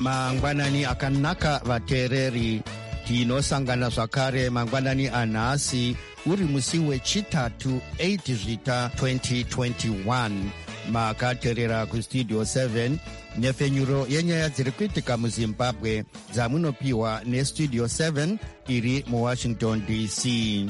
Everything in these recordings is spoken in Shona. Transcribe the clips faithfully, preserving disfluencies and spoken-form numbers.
mangwanani akanaka vateereri, tinosangana zvakare mangwanani anhasi uri musi wechitatu eight zvita twenty twenty-one. Makateerera kustudio seven nhefenyuro yenyaya dziri kuitika muzimbabwe dzamunopiwa nestudio seven iri muwashington D C.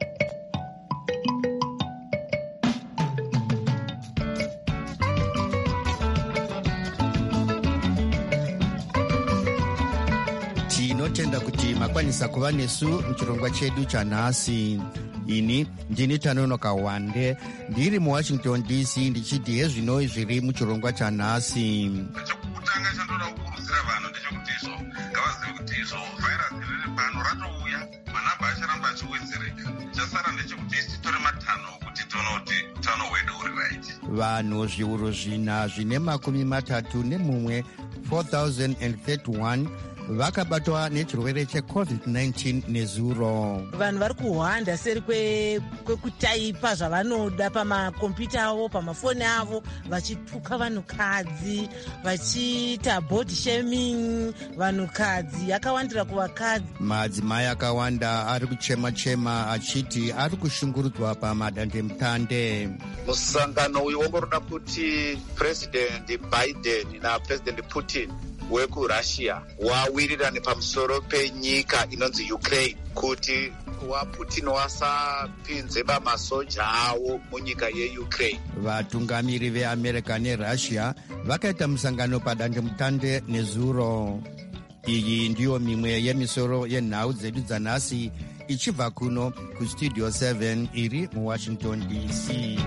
Tinotenda kuti makwanisa kuva nesu muchirongwa chedu chanhasi. Ini ndini Tanonoka Wande ndiri muwashington D C ndichiti hezvinoi zviri muchirongwa chanhasi. Chekutanga chandoda kukurudzira vanhu ndechekuti izvo ngavazive kuti izvo vhairasi riri pano ratouya, manhamba acharamba achiwedzereka. Chasara ndechekuti isi tore matanho kuti tonoti utano hwedu huri right. Vanhu zviuru zvina zvine makumi matatu nemumwe four thousand thirty-one vakabatwa nechirwere checovid nineteen nezuro. Vanhu vari kuhwanda seri kwekutaipa zvavanoda pamakombiyuta avo, pamafoni avo, vachituka vanhukadzi, vachiita body shaming vanhukadzi, akawandira kuvakadzi. Madzimai akawanda ari kuchema-chema achiti ari kushungurudzwa pamadandemutande. Musangano uyu wongoroda kuti President Biden naPresident Putin wekurussia wawirirane pamusoro penyika inonzi Ukraine kuti waPutin wasapinze bamasoja awo munyika yeUkraine. Vatungamiri veAmerica neRussia vakaita musangano padandemutande nezuro. Iyi ndiyo mimwe yemisoro yenhau dzedu dzanhasi ichibva kuno kustudio seven iri muwashington D C.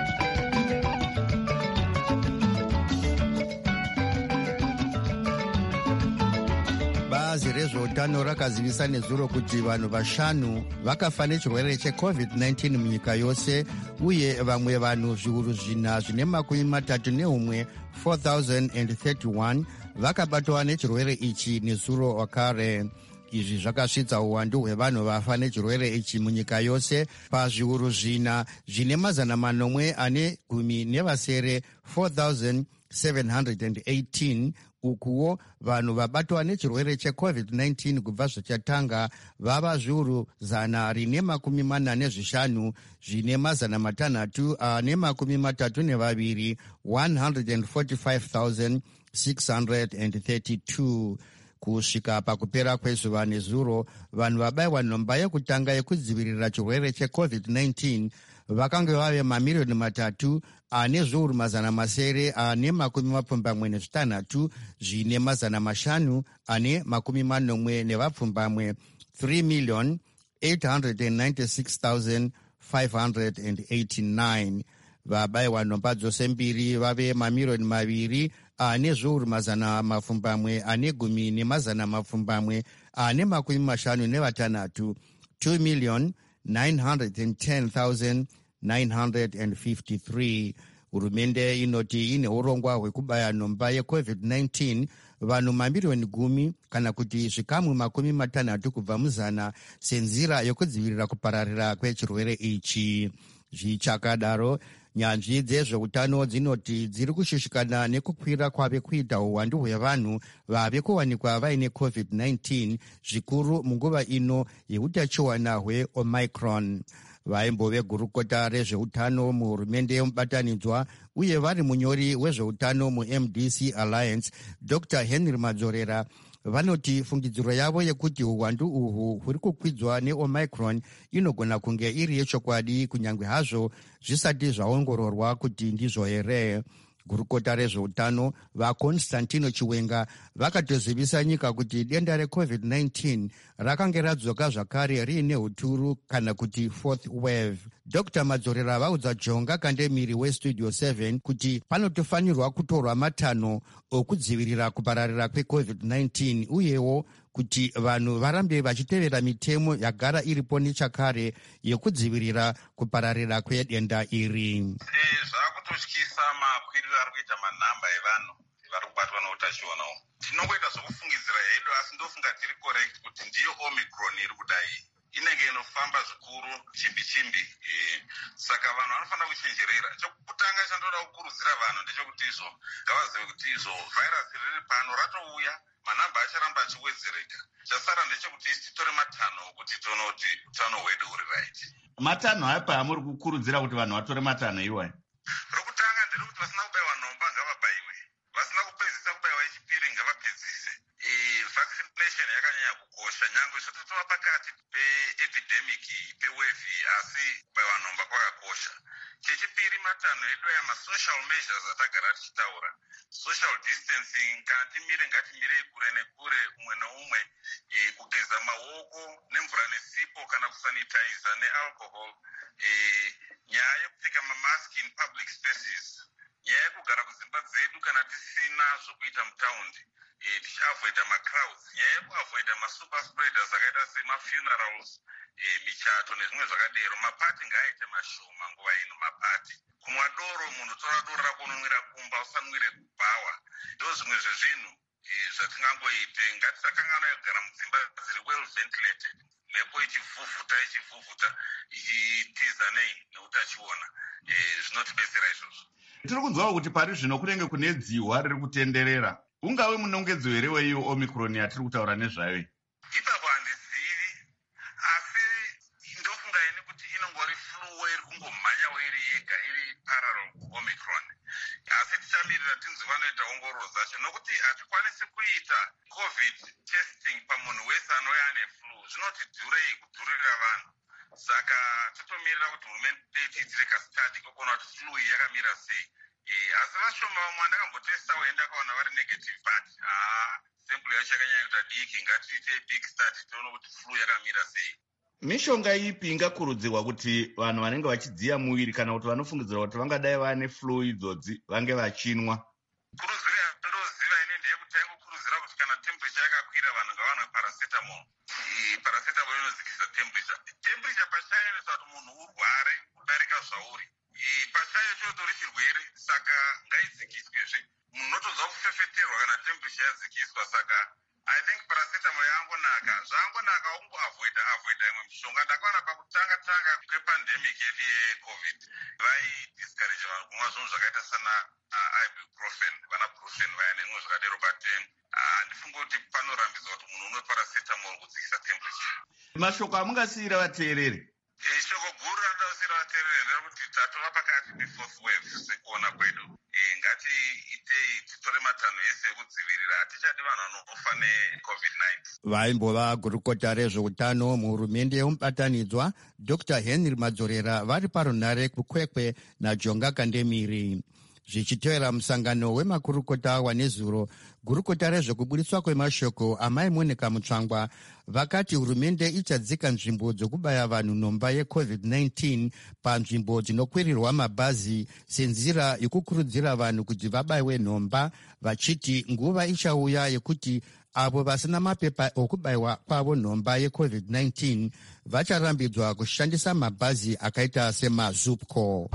Bazi rezveutano rakazivisa nezuro kuti vanhu vashanu vakafa nechirwere checovid nineteen munyika yose, uye vamwe vanhu zviuru zvina zvine makumi matatu neumwe four thousand thirty-one vakabatwa nechirwere ichi nezuro wakare. Izvi zvakasvitsa uwandu hwevanhu vafa nechirwere ichi munyika yose pazviuru zvina zvine mazana manomwe ane gumi nevasere four thousand seven hundred eighteen. Ukuwo vanhu vabatwa nechirwere checovid nineteen kubva zvichatanga vava zviuru zana rine makumi mana nezvishanu zvine mazana matanhatu ane makumi matatu nevaviri one hundred forty-five thousand six hundred thirty-two. Kusvika pakupera kwezuva nezuro, vanhu vabayiwa nhomba yekutanga yekudzivirira chirwere checovid nineteen vakanga vave mamiriyoni matatu ane zviuru mazana masere ane makumi mapfumbamwe nezvitanhatu zvine mazana mashanu ane makumi manomwe nevapfumbamwe three million eight hundred ninety-six thousand five hundred eighty-nine. Vabayiwa nhomba dzose mbiri vave mamiriyoni maviri ane zviuru mazana mapfumbamwe ane gumi nemazana mapfumbamwe ane makumi mashanu nevatanhatu two million nine hundred ten thousand nine hundred fifty-three. Hurumende inoti ine urongwa hwekubaya nhomba yecovid nineteen vanhu mamiriyoni gumi kana kuti zvikamu makumi matanhatu kubva muzana senzira yokudzivirira kupararira kwechirwere ichi. Zvichakadaro, nyanzvi dzezveutano dzinoti dziri kushushikana nekukwira kwave kuita uwandu hwevanhu vave kuwanikwa vaine covid nineteen, zvikuru munguva ino yeutachiwana hweOmicron. Vaimbove gurukota rezveutano muhurumende yemubatanidzwa uye vari munyori wezveutano muM D C Alliance, Doctor Henry Madzorera, vanoti fungidziro yavo yekuti uwandu uhwu huri kukwidzwa neOmicron inogona kunge iri yechokwadi kunyange hazvo zvisati zvaongororwa kuti ndizvo here. Gurukota rezveutano vaConstantino Chiwenga vakatozivisa nyika kuti denda recovid nineteen rakange radzoka zvakare riine huturu kana kuti fourth wave. Doctor Madzorera vaudza Jonga Kandemiri westudio seven kuti panotofanirwa kutorwa matanho okudzivirira kupararira kwecovid nineteen uyewo kuti vanhu varambe vachitevera mitemo yagara iripo nechakare yekudzivirira kupararira kwedenda iri. Zvakutotyisa makwiriro ari kuita manhamba evanhu vari kubatwa neutachiona uhu. Tinongoita zvokufungidzira hedu, asi ndofunga tiri correct kuti ndiyo Omicron iri kudai. Inenge inofamba zvikuru chimbi chimbi. E, saka vanhu vanofanira kuchenjerera. Chokutanga chandoda kukurudzira vanhu ndechekuti izvo ngavazive kuti izvo vhairasi riri pano ratouya, manhamba acharamba achiwedzereka. Chasara ndechekuti titore matanho okuti tione kuti utano hwedu huri right. Matanho apa amuri kukurudzira kuti vanhu vatore matanho iwayo? Rokutanga nderekuti vasina kubayiwa nhomba ngavabayiwe, vasina kupedzisa kubayiwa yechipiri ngavapedzise. Vaccination yakanyanya kukosha, nyangwe zvototova pakati peepidemic pewevhi, asi kubayiwa nhomba kwakakosha. Chechipiri, matanho edu aya masocial measures atagara tichitaura, social distancing, kana timire ngatimire kure nekure umwe neumwe, e, kugeza maoko nemvura nesipo kana kusanitiza nealcohol, e, nyaya yekupfeka mamask in public spaces, nyaya yekugara kudzimba dzedu kana tisina zvokuita mutaundi, e, tichiavoida macrowds, nyaya yekuavoida masuper spreaders akaita semafunerals, e, michato nezvimwe zvakadero. Mapati ngaaite mashoma nguva ino. Mapati kumwa doro, munhu tora doro rako unonwira kumba, usanwire kubhawa. Ndo zvimwe zvezvinhu e, zvatingangoite. Ngatisakanganwa kugara mudzimba dziri well ventilated, mhepo ichivhuvhuta ichivhuvhuta ichitiza nei neutachiona. E, zvinotibetsera izvozvo. Tiri kunzwawo kuti pari zvino kunenge kune dzihwa riri kutenderera. Ungave munongedzo here weiyo Omicron yatiri kutaura nezvayo? Ipapo handizivi, asi ndofunga ini kuti inongori flu iri kungomhanyawo iri yega, iri parallel Omicron. Asi tichamirira tinzwi vanoita ongororo dzacho, nokuti hatikwanisi kuita covid testing pamunhu wese anouya ane flu. Zvinoti dhurei kudhurira vanhu. Saka totomirira kuti hurumende itiitire kasitadi kokuona kuti flu iyi yakamira sei. E, asi vashoma vamwe vandakambotesta wenda kaona vari negative, but haa sample yacho yakanyanya kuita diki. Ngatiite big study tione kuti flu yakamira sei. Mishonga ipi ingakurudzirwa kuti vanhu vanenge vachidziya muviri kana kuti vanofungidzira kuti vangadai vane flu idzodzi vange vachinwa? Kurudziro yandoziva ine ndeyekuti taingokurudzira kuti kana temperature yakakwira vanhu ngavanwe paracetamol. Paracetamol inodzikisa temperature. Temperature pachayo inoita kuti munhu urware kudarika zvauri. Pachayo chotori chirwere, saka ngaidzikiswezve. Munhu unotodza kufefeterwa kana temperature yadzikiswa. Saka I think paracetamol yangonaka. Zvangonaka ungoavoida avoida imwe mishonga. Ndakaona pakutanga tanga kwepandemic yedu yecovid vaidiscourage vanhu kumwa zvinhu zvakaita sana ibuprofen, vana brufen vaya nezvimwe zvakadero, but handifunga kuti panorambidzwa kuti munhu unwe paracetamol kudzikisa temperature. Mashoko amungasiyira vateereri? E, shoko guru randasiyira vateereri nderekuti tatova pakati pefourth wave sekuona kwedu. E, ngati itei titore matanho ese ekudzivirira. Hatichadi vanhu vanofa necovid nineteen. Vaimbova gurukota rezveutano muhurumende yemubatanidzwa Doctor Henry Madzorera vari parunhare kukwekwe naJonga Kandemiri. Zvichitevera musangano wemakurukota wanezuro, gurukota rezvekubudiswa kwemashoko amai Monica Mutsvangwa vakati hurumende ichadzika nzvimbo dzokubaya vanhu nhomba yecovid nineteen panzvimbo dzinokwirirwa mabhazi senzira yekukurudzira vanhu kuti vabayiwe nhomba, vachiti nguva ichauya yekuti avo vasina mapepa okubayiwa kwavo nhomba yecovid nineteen vacharambidzwa kushandisa mabhazi akaita semazupco.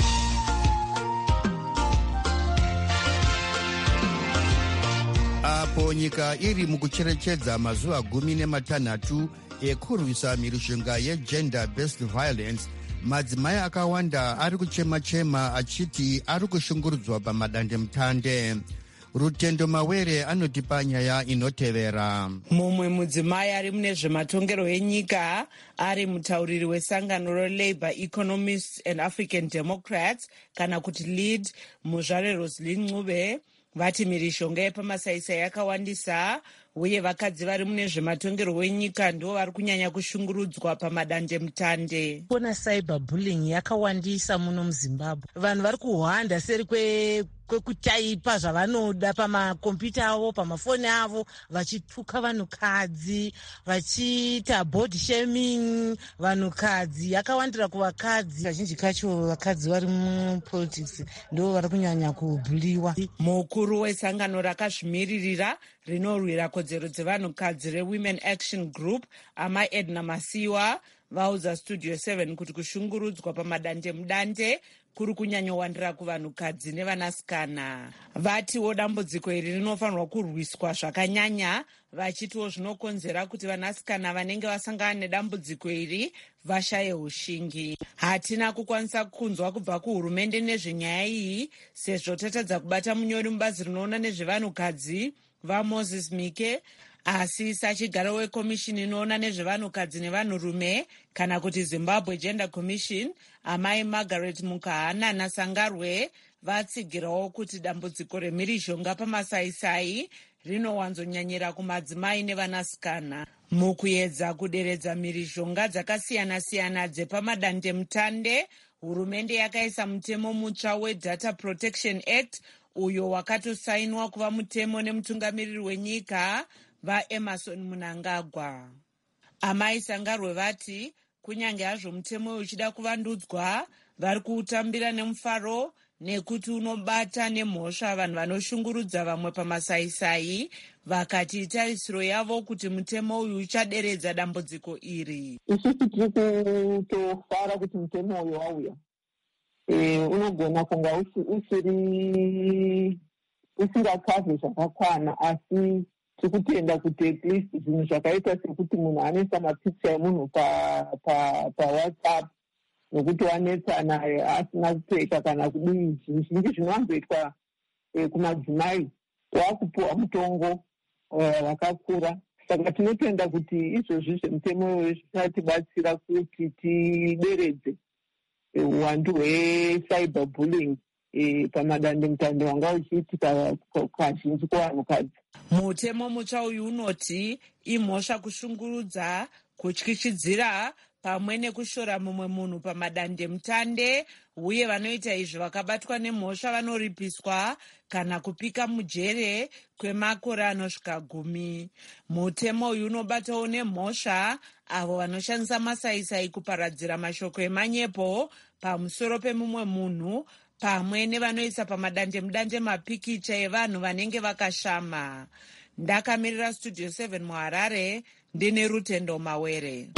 Apo nyika iri mukucherechedza mazuva gumi nematanhatu ekurwisa mhirizhonga yegender based violence, madzimai akawanda ari kuchema-chema achiti ari kushungurudzwa pamadandemutande. Rutendo Mawere anotipa nyaya inotevera. Mumwe mudzimai ari mune zvematongero enyika ari mutauriri wesangano reLabour Economists and African Democrats kana kuti lead, muzvare Roslyn Ncube, vati mhirizhonga yepamasaisai yakawandisa uye vakadzi vari mune zvematongero wenyika ndo vari kunyanya kushungurudzwa pamadandemutande. Kuna cyber bullying yakawandisa muno muZimbabwe. Vanhu vari kuhwanda seri kwe kwekutaipa zvavanoda pamakombiyuta avo, pamafoni avo, vachituka vanhukadzi, vachiita body shaming vanhukadzi. Yakawandira kuvakadzi. Kazhinji kacho vakadzi vari mupolitics ndo vari kunyanya kubhuliwa. Mukuru wesangano rakazvimiririra rinorwira kodzero dzevanhukadzi reWomen Action Group, amai Edna Masiwa, vaudza Studio seven kuti kushungurudzwa pamadandemudande kuri kunyanyowandira kuvanhukadzi nevanasikana. Vatiwo dambudziko iri rinofanirwa kurwiswa zvakanyanya, vachitiwo zvinokonzera kuti vanasikana vanenge vasangana nedambudziko iri vashaye ushingi. Hatina kukwanisa kunzwa kubva kuhurumende nezvenyaya iyi, sezvo tatadza kubata munyori mubazi rinoona nezvevanhukadzi. vaMoses Mike, asi sachigaro wekomishini inoona nezvevanhukadzi nevanhurume kana kuti Zimbabwe Gender Commission, amai Margaret Mukahana naSangarwe vatsigirawo kuti dambudziko remhirizhonga pamasaisai rinowanzonyanyira kumadzimai nevanasikana. Mukuedza kuderedza mhirizhonga dzakasiyana-siyana dzepamadandemutande, hurumende yakaisa mutemo mutsva weData Protection Act, uyo wakatosainwa kuva mutemo nemutungamiriri wenyika vaEmerson Mnangagwa. Amai Sangarwe vati kunyange hazvo mutemo uyu uchida kuvandudzwa, vari kuutambira nemufaro nekuti unobata nemhosva vanhu vanoshungurudza vamwe pamasaisai, vakati itarisiro yavo kuti mutemo uyu uchaderedza dambudziko iri. Isusu tiri kutofara kuti mutemo uyu wauya. E, unogona kunga usiri usingakavhe zvakakwana, asi tikutenda kuti at least zvinhu zvakaita sekuti munhu anoisa mapikicha emunhu pawhatsapp pa, nokuti wanetsana asina kupfeka kana kudii, zvinhu zvinji zvinowanzoitwa e, kumadzimai wakupuwa mutongo wakakura. Uh, saka tinotenda kuti izvozvi zvemutemo uyu zvinatibatsira kuti tideredze uwandu hwecyberbullying e, pamadandemutande wanga uchiitika kazhinji kuvanhukadzi. Mutemo mutsva uyu unoti imhosva kushungurudza, kutyityidzira pamwe nekushora mumwe munhu pamadandemutande, uye vanoita izvi vakabatwa nemhosva vanoripiswa kana kupika mujere kwemakore anosvika gumi. Mutemo uyu unobatawo nemhosva avo vanoshandisa masaisai kuparadzira mashoko emanyepo pamusoro pemumwe munhu, pamwe nevanoisa pamadandemutande mapikicha evanhu vanenge vakashama. Ndakamirira Studio seven muHarare, ndine Rutendo Mawere.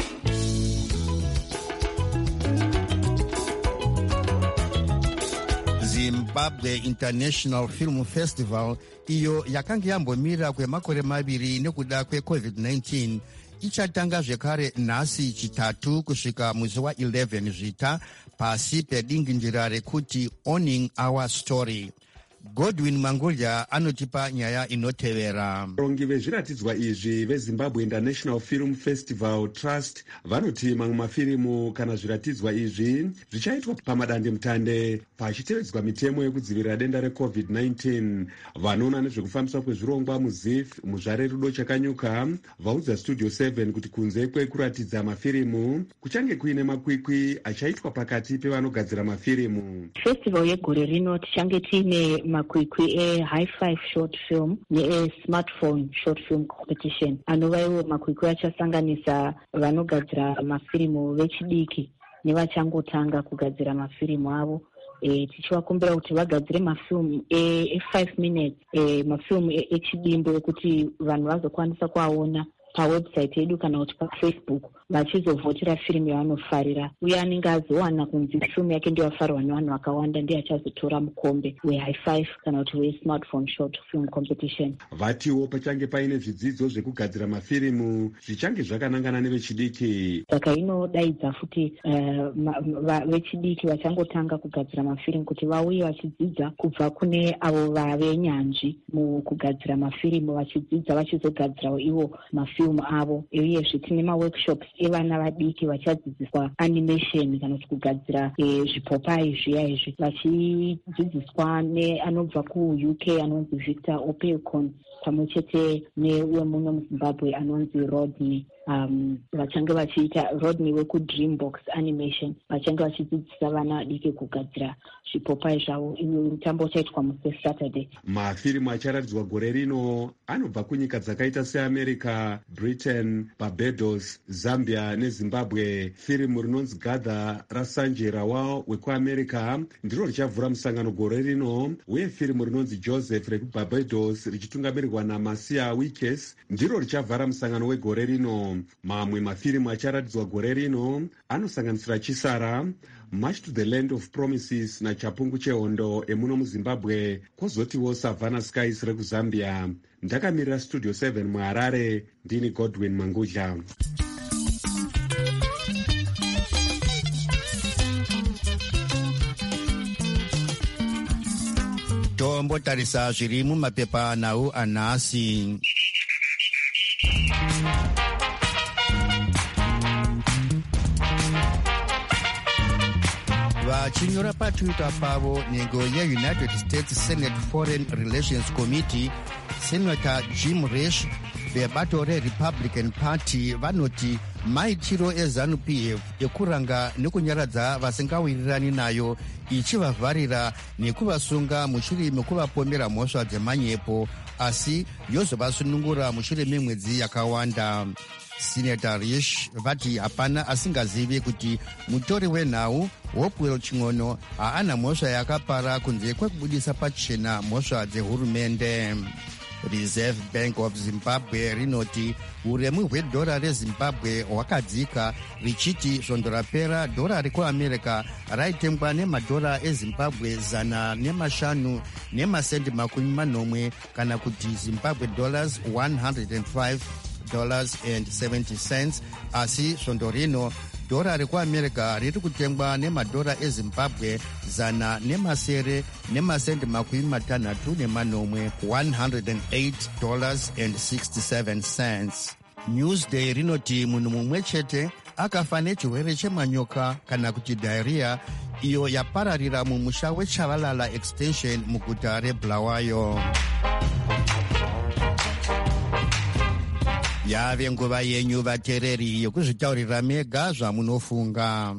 Zimbabwe International Film Festival, iyo yakanga yambomirira kwemakore maviri nekuda kwecovid nineteen, ichatanga zvekare nhasi chitatu kusvika musi wa11 zvita pasi pedinginjira rekuti Owning Our Story. Godwin Mangulya anotipa nyaya inotevera. Varongi vezviratidzwa izvi veZimbabwe International Film Festival Trust vanoti mamwe mafirimu kana zviratidzwa izvi zvichaitwa pamadandemutande pachitevedzwa mitemo yekudzivirira denda recovid nineteen. Vanoona nezvekufambiswa kwezvirongwa muZIF muzvare rudo chakanyuka vaudza Studio seven kuti kunze kwekuratidza mafirimu kuchange kuine makwikwi achaitwa pakati pevanogadzira mafirimu. Festival yegore rino tichange tiine makwikwi e-high five short film ne-smartphone short film competition, anova iwo makwikwi achasanganisa vanogadzira mafirimu vechidiki nevachangotanga kugadzira mafirimu avo. E, tichivakumbira kuti vagadzire mafilmu e-five e minutes, e, mafilmu echidimbo ekuti vanhu vazokwanisa kuaona pawebsite yedu kana kuti paFacebook vachizovhotera firimu yavanofarira. Uye anenge azowana kunzi firimu yake ndiyo yafarirwa nevanhu vakawanda ndiye achazotora mukombe we-high five kana kuti we-smartphone short film competition. Vatiwo pachange paine zvidzidzo zvekugadzira mafirimu zvichange zvakanangana nevechidiki. Saka inodaidza futi uh, vechidiki vachangotanga kugadzira mafirimu kuti vauye vachidzidza kubva kune avo vavenyanzvi mukugadzira mafirimu, vachidzidza vachizogadzirawo ivo mafirimu avo. Uyezve tine maworkshops evana vadiki vachadzidziswa animation kana kuti kugadzira zvipopai zviya izvi, vachidzidziswa neanobva kuU K anonzi Victor Opelcon pamwe chete newe muno muZimbabwe anonzi Rodney. Um, vachange vachiita Rodney wekuDreambox Animation vachange vachidzidzisa vana vadiki kugadzira zvipopai zvavo. Iyo mutambo uchaitwa musi Saturday. Mafirimu acharatidzwa gore rino anobva kunyika dzakaita seAmerica, Britain, Barbados, Zambia neZimbabwe. Firimu rinonzi Gather raSanjay Rawal wekuAmerica ndiro richavhura musangano gore rino, uye firimu rinonzi Joseph rekuBarbados richitungamirirwa naMasia Wikes ndiro richavhara musangano wegore rino. Mamwe mafirimu acharatidzwa gore rino anosanganisira Chisara, March to the Land of Promises naChapungu chehondo emuno muZimbabwe, kwozotiwo Savannah Skies rekuZambia. Ndakamirira Studio seven muHarare, ndini Godwin Mangudya. tombotarisa zviri mumapepa nhau anhasi. vachinyora patwitter pavo nhengo yeunited states senate foreign relations committee, senator Jim Risch vebato rerepublican party vanoti maitiro eZANU-P F ekuranga nekunyaradza vasingawirirani nayo ichivavharira nekuvasunga mushure mekuvapomera mhosva dzemanyepo, asi yozovasunungura mushure memwedzi yakawanda. Senator Risch vati hapana asingazivi kuti mutori wenhau Hopewell Ching'ono haana mhosva yakapara kunze kwekubudisa pachena mhosva dzehurumende. Reserve Bank of Zimbabwe rinoti uremu hwedhora reZimbabwe hwakadzika richiti svondo rapera dhora rekuamerica raitengwa nemadhora eZimbabwe zana nemashanu nemasendi makumi manomwe kana kuti Zimbabwe dollars one hundred five dollars and seventy cents, asi svondo rino dhora rekuamerica riri kutengwa nemadhora eZimbabwe zana nemasere nemasendi makumi matanhatu nemanomwe one hundred eight dollars and sixty-seven cents. Newsday rinoti munhu mumwe chete akafa nechirwere chemanyoka kana kuti diarrhea iyo yapararira mumusha weChavalala extension muguta reBulawayo. Yave nguva yenyu vatereri yekuzvitaurira mega zvamunofunga.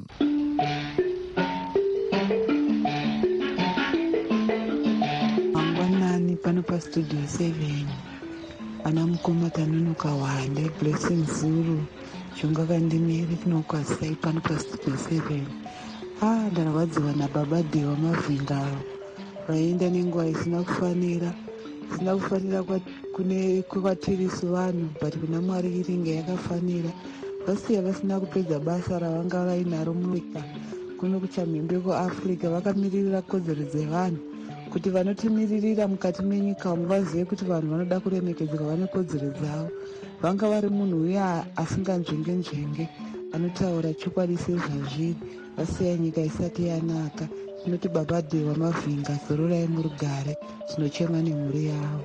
Mangwanani pano pastudio seven ana mukoma tanunuka wande Blessing Zulu chunga kandimiri tinokwasai pano pastudio seven. Ah, ndarwadziwa nababa Dewa Mavhinga raenda nenguva isina kufanira isina kufanira kwa kune kuvatirisi vanhu but kuna Mwari iringe yakafanira vasiya vasina kupedza basa ravanga vainaro munyika kuno kuchamhembe kuAfrica vakamiririra kodzero dzevanhu kuti vanotimiririra mukati menyika vamwe vazive kuti vanhu vanoda kuremekedzwa vane kodzero dzavo. Vanga vari munhu uya asinganzvenge nzvenge anotaura chokwadi sezvazviri vasiya nyika isati yanaka. Tinoti baba Dewa Mavhinga zororai murugare tinochema nemhuri yavo.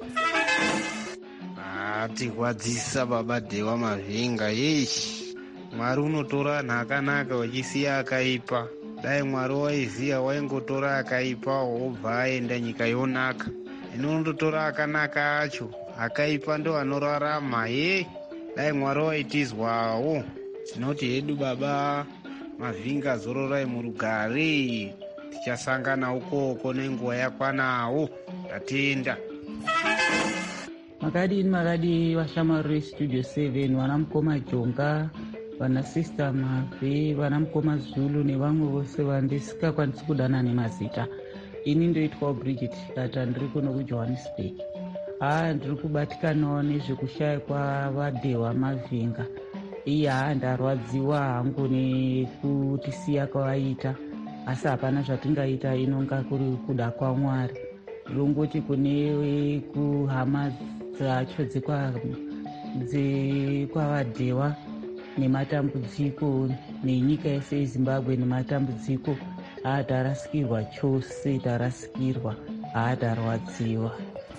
Tirwadzisa baba Dewa Mavhinga yeshi Mwari unotora nhakanaka wachisiya akaipa. Dai Mwari waiziya waingotora akaipa wobva aenda nyika yonaka. Inondotora akanaka acho akaipa ndo anorarama. Ye dai Mwari waitizwawo. Tinoti hedu baba Mavhinga zororai murugare tichasangana ukoko nenguva yakwanawo. Tatenda. Makadini makadi vashamwari vestudio seven vana mukoma Jonga, vana sister Mave, vana mukoma Zulu nevamwe vose vandisingakwanisi kudana nemazita. Ini ndoitwa Bridget Data ndiri kuno kuJohannesburg. Ah, ndiri kubatikanawo nezvekushaya kwavaDewa Mavhinga. Iya ndarwadziwa hangu nekutisiya kwavaita, asi hapana zvatingaita, inonga kuri kuda kwaMwari. Rongoti kune kuhama dzacho dzekwavaDewa nematambudziko nenyika yese yeZimbabwe nematambudziko, haa tarasikirwa chose, tarasikirwa, haa tarwadziwa.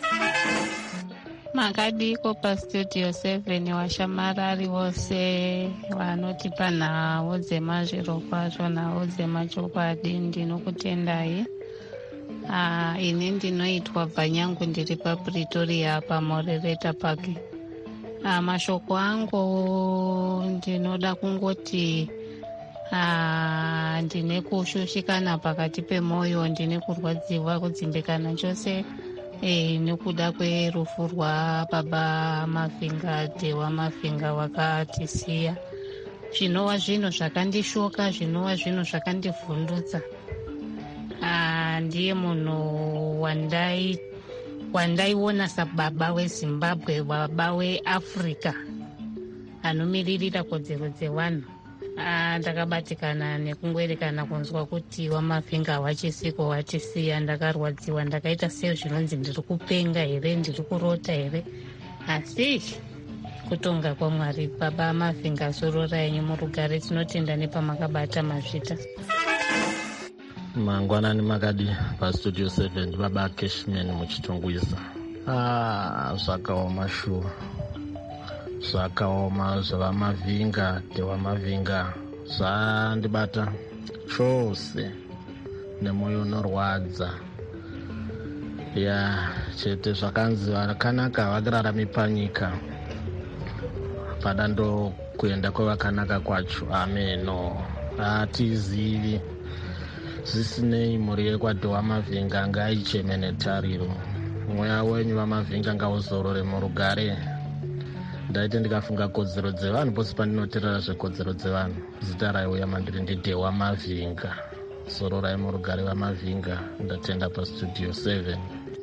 Makadiko pastudio seven washamarari vose vanotipa nhau dzemazviro kwazvo, nhau dzemachokwadi, ndinokutendai. Ah, ini ndinoitwa Bvanyangu ndiri paPretoria paMorereta Park. Ah, mashoko angu ndinoda kungoti ah, ndine kushushikana pakati pemwoyo, ndine kurwadziwa kudzimbikana chose eh, nekuda kwerufu rwa baba Mavhinga Dewa Mavhinga wakatisiya. Zvinova zvino zvakandishoka, zvinova zvino zvakandivhundutsa. Ah, ndiye munhu wandai wandaiona sababa weZimbabwe, baba weAfrica anomiririra kodzero dzevanhu. Ah, ndakabatikana nekungwerekana kunzwa kuti waMavhinga wachisiko watisiya. Ndakarwadziwa, ndakaita sei zvinonzi ndiri kupenga here, ndiri kurota here, asi kutonga kwaMwari. Baba Mavhinga zororai murugare, tinotenda nepamakabata mazvita. mangwanani makadi pastudio seven baba Cashman muchitongwisa. Ah, zvakaoma shuwa, zvakaoma zvavamavhinga ndevamavhinga zvandibata chose nemwoyo unorwadza. Ya chete zvakanzi vakanaka vakararami panyika padando kuenda kwevakanaka kwacho. Ameno hatizivi zvisinei mhuri yekwati wamavhinga ngaichemene tariro. Mweya wenyu vamavhinga ngauzorore murugare. Ndaite ndikafunga kodzero dzevanhu pose pandinoteerera zvekodzero dzevanhu. Zita raiuya mandiri ndide wamavhinga. Zororai murugare vamavhinga. Ndatenda pastudio seven.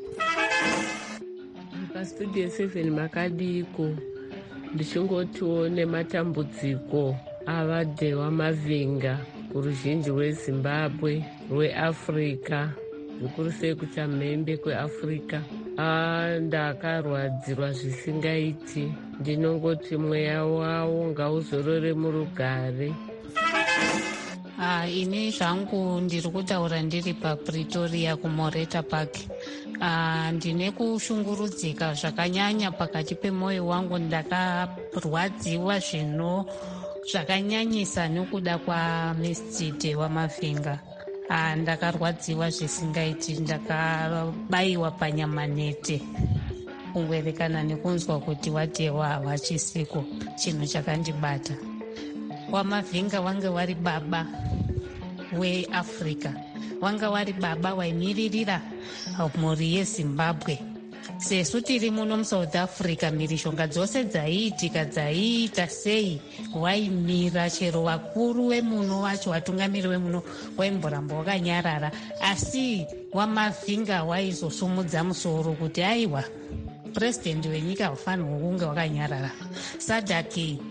Pastudio seven makadiko ndichongotiwo nematambudziko avadhe wamavhinga kuruzhinji rwezimbabwe, rweafrica, zvikuru sei kuchamhembe kweafrica. Ah, ndakarwadzirwa zvisingaiti. Ndinongoti mweya wawo ngauzorore murugare. Ah, ini zvangu ndiri kutaura ndiri paPretoria kuMoreta Park. Ah, ndine kushungurudzika zvakanyanya pakati pemwoyo wangu. Ndakarwadziwa zvino zvakanyanyisa nekuda kwaMistide wamavhinga. Ah, ndakarwadziwa zvisingaiti. Ndakabayiwa panyamanete kungwerekana nekunzwa kuti watewa havachisiko. Chinhu chakandibata. Wamavhinga wange wari baba weAfrica, wanga wari baba waimiririra mhuri yeZimbabwe. Sesu tiri muno muSouth Africa, mhirishonga dzose dzaiitika dzaiita sei, waimira. Chero vakuru vemuno vacho, vatungamiri vemuno waimboramba wakanyarara, asi wamavhinga waizosumudza musoro kuti aiwa, purezidendi wenyika haufanirwi kunge wakanyarara. Sadaki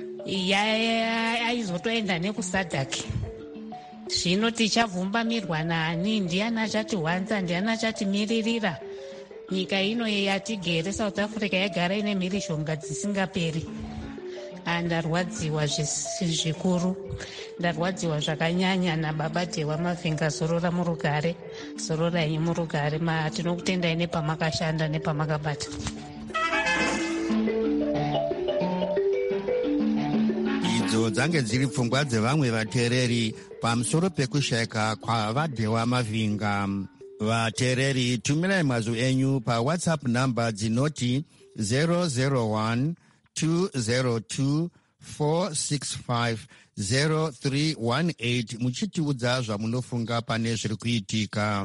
aizotoenda nekusadaki. Zvino tichavhumbamirwa nani? Ndiani achatiwanza? Ndiani achatimiririra? Nyika ino yatigere South Africa yagara ine mhirishonga dzisingaperi. Ndarwadziwa zvikuru, ndarwadziwa zvakanyanya nababadhe wamavhinga. Zorora murugare, zororai murugare. Tinokutendai nepamakashanda nepamakabata. idzo dzange dziri pfungwa dzevamwe vateereri pamusoro pekushayika kwavadhe wamavhinga. Vateereri, tumirai mazwi enyu pawhatsapp namba dzinoti zero zero one two zero two four six five zero three one eight muchitiudza zvamunofunga pane zviri kuitika.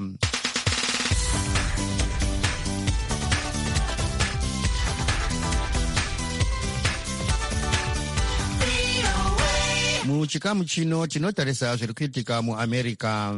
Muchikamu chino tinotarisa zviri kuitika muAmerica.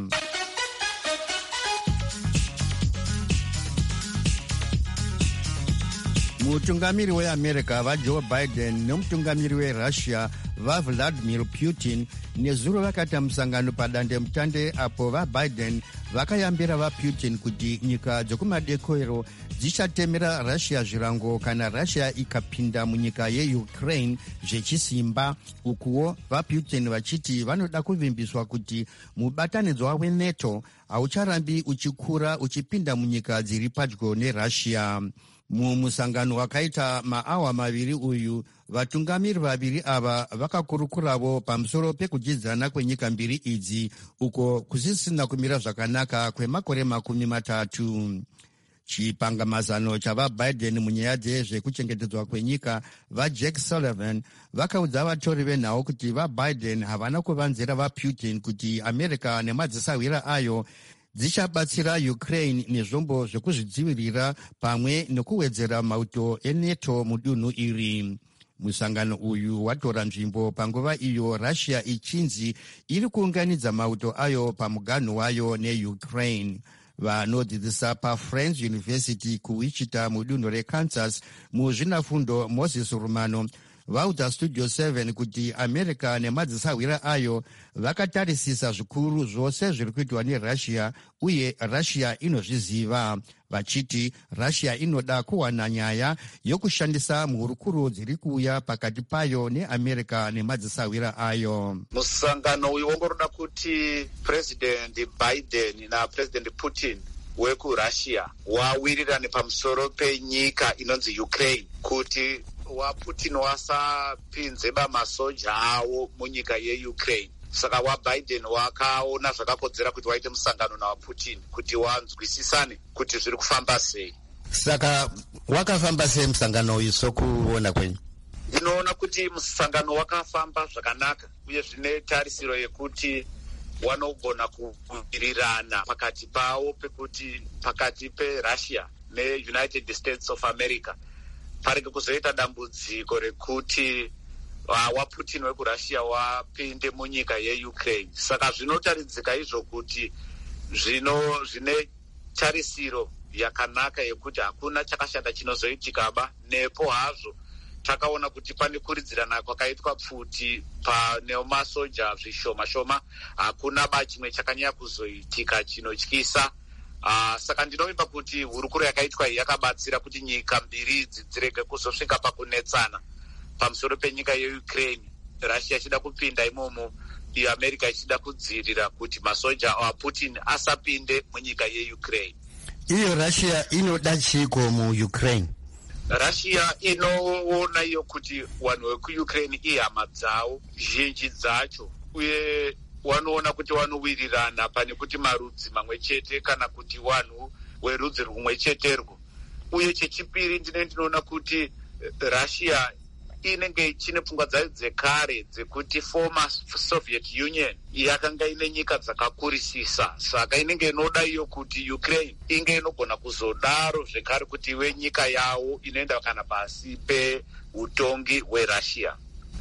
Mutungamiri weAmerica vaJoe Biden nemutungamiri weRussia vaVladimir Putin nezuro vakaita musangano padandemutande apo vaBiden vakayambira vaPutin kuti nyika dzekumadekero dzichatemera Russia zvirango kana Russia ikapinda munyika yeUkraine zvechisimba. Ukuwo vaPutin vachiti vanoda kuvimbiswa kuti mubatanidzwa weNATO haucharambi uchikura uchipinda munyika dziri padyo neRussia. Mumusangano wakaita maawa maviri uyu, vatungamiri vaviri ava vakakurukuravo pamusoro pekudyidzana kwenyika mbiri idzi, uko kusisina kumira zvakanaka kwemakore makumi matatu. Chipangamazano chavaBiden munyaya dzezvekuchengetedzwa kwenyika vaJack Sullivan vakaudza vatori venhau kuti vaBiden havana kuvanzira vaPutin kuti America nemadzisawira ayo dzichabatsira Ukraine nezvombo zvekuzvidzivirira pamwe nekuwedzera mauto eNATO mudunhu iri. Musangano uyu watora nzvimbo panguva iyo Russia ichinzi iri kuunganidza mauto ayo pamuganhu wayo neUkraine. Vanodzidzisa paFriends University kuWichita mudunhu reKansas muzvinafundo Moses Rumano vaudza studio seven kuti america nemadzisawira ayo vakatarisisa zvikuru zvose zviri kuitwa nerussia uye russia inozviziva, vachiti russia inoda kuwana nyaya yokushandisa mhurukuro dziri kuuya pakati payo neamerica nemadzisawira ayo. Musangano uyu wongoroda kuti President Biden na President Putin wekurussia wawirirane pamusoro penyika inonzi Ukraine kuti waPutin wasapinze bamasoja awo munyika yeukraine. Saka waBiden wakaona zvakakodzera kuti waite musangano nawaPutin kuti wanzwisisane kuti zviri kufamba sei. Saka wakafamba sei musangano uyu sokuona kwenyu? Ndinoona kuti musangano wakafamba zvakanaka uye zvine tarisiro yekuti wanogona kuwirirana pakati pawo pekuti pakati peRussia neUnited States of America parege kuzoita dambudziko rekuti uh, waPutin wekurussia wapinde munyika yeukraine. Saka zvinotaridzika izvo kuti zvino zvine tarisiro yakanaka yekuti hakuna chakashata chinozoitikaba. Nepo hazvo takaona kuti pane kuridzirana kwakaitwa pfuti pane masoja zvishoma shoma, hakuna ba chimwe chakanyanya kuzoitika chinotyisa. Uh, saka ndinovimba kuti hurukuro yakaitwa iyi yakabatsira kuti nyika mbiri idzi dzirege kuzosvika pakunetsana pamusoro penyika yeukraine, Russia ichida kupinda imomo, iyo America ichida kudzivirira kuti masoja aPutin asapinde munyika yeukraine. Iyo Russia inoda chiko mu Ukraine? Russia inoona iyo kuti vanhu vekuukraine ihama dzavo zhinji dzacho, uye wanoona kuti wanowirirana pane kuti marudzi mamwe chete kana kuti vanhu werudzi rumwe cheterwo. Uye chechipiri ndine ndinoona kuti Russia inenge chine pfungwa dzayo dzekare dzekuti former Soviet Union yakanga ine nyika dzakakurisisa, saka inenge inoda iyo kuti Ukraine inge inogona kuzodaro zvekare kuti iwe nyika yawo inoenda kana pasi peutongi hweRussia.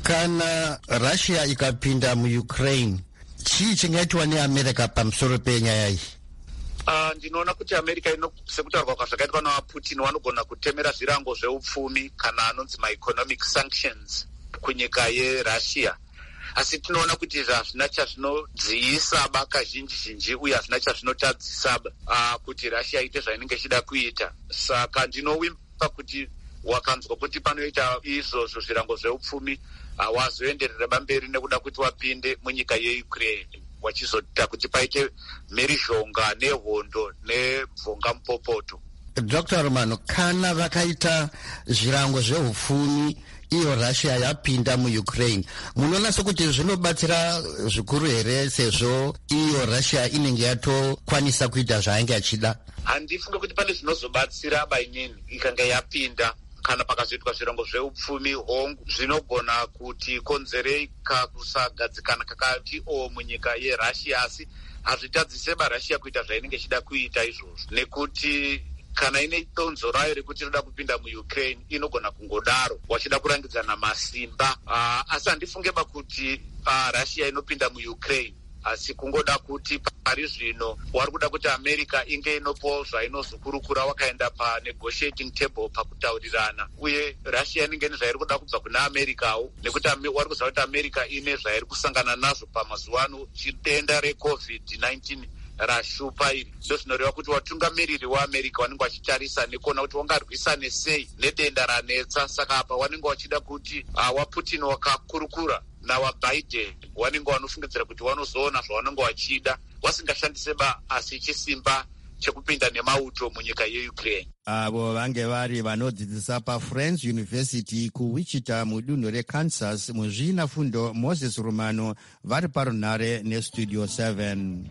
Kana Russia ikapinda mu Ukraine, chii chingaitwa neAmerica pamusoro penyaya iyi? Uh, ndinoona kuti America ino sekutaurwa kwazvakaitwa nawaPutin wanogona kutemera zvirango zveupfumi kana anonzi ma-economic sanctions kunyika yeRussia. Asi tinoona kuti hazvina chazvinodziisa ba kazhinji zhinji uye hazvina chazvinotadzisa uh, kuti Russia ite zvainenge ichida kuita. Saka ndinovimba kuti wakanzwa kuti panoita izvozvo zvirango zveupfumi hawazoenderera bamberi nekuda kuti wapinde munyika yeukraine, wachizoita kuti paite mhirizhonga nehondo nebvonga mupopoto. Doctor Romano, kana vakaita zvirango zveupfumi iyo Russia yapinda mu Ukraine, munoona sokuti zvinobatsira zvikuru here sezvo iyo Russia inenge yatokwanisa kuita zvainge achida? Handifunge kuti pane zvinozobatsira bainini ikanga yapinda. Kana pakazoitwa zvirango zveupfumi hongu zvinogona kuti konzereka kusagadzikana kakati o munyika yeRussia, asi hazvitadzise baRussia kuita zvainenge ichida kuita izvozvo, nekuti kana ine donzo rayo rekuti inoda kupinda muUkraine inogona kungodaro wachida kurangidzana masimba. Uh, asi handifunge ba kuti uh, Russia inopinda muUkraine, asi kungoda kuti pari zvino wari kuda kuti America inge inopo zvainozokurukura wakaenda panegotiating table pakutaurirana, uye Russia inenge nezvairi kuda kubva kuna Americawo, nekuti wari kuziva kuti America ine zvairi kusangana nazvo pamazuva ano, chidenda recovid nineteen rashupa iri. Ndo zvinoreva kuti watungamiriri waAmerica wanenge wachitarisa nekuona kuti wangarwisane sei nedenda ranetsa. Saka apa wanenge wachida kuti uh, waPutin wakakurukura nawaBiden wanenge wanofungidzira kuti wanozoona zvawanenge wachida wasingashandise ba asi chisimba chekupinda nemauto munyika yeukraine. Avo vange vari vanodzidzisa paFriends University kuWichita mudunhu reKansas muzvina fundo Moses Romano vari parunhare nestudio seven.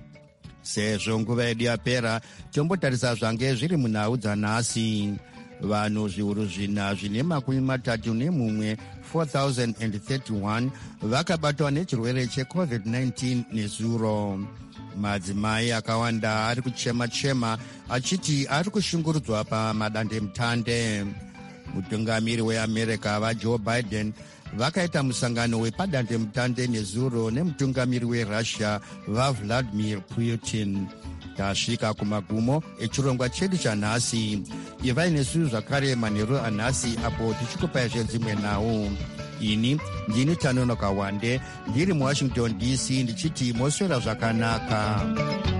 Sezvo nguva yedu yapera, tombotarisa zvange zviri munhau dzanhasi. Vanhu zviuru zvina zvine makumi matatu nemumwe four thousand thirty-one vakabatwa nechirwere checovid nineteen nezuro. Madzimai akawanda ari kuchema-chema achiti ari kushungurudzwa pamadandemutande. Mutungamiri weAmerica vaJoe Biden vakaita musangano wepadandemutande nezuro nemutungamiri weRussia vaVladimir Putin. Tasvika kumagumo echirongwa chedu chanhasi. Ivai nesu zvakare manheru anhasi apo tichikupai zvedzimwe nhau. ini ndini Tanonoka Wande ndiri muwashington D C ndichiti moswera zvakanaka.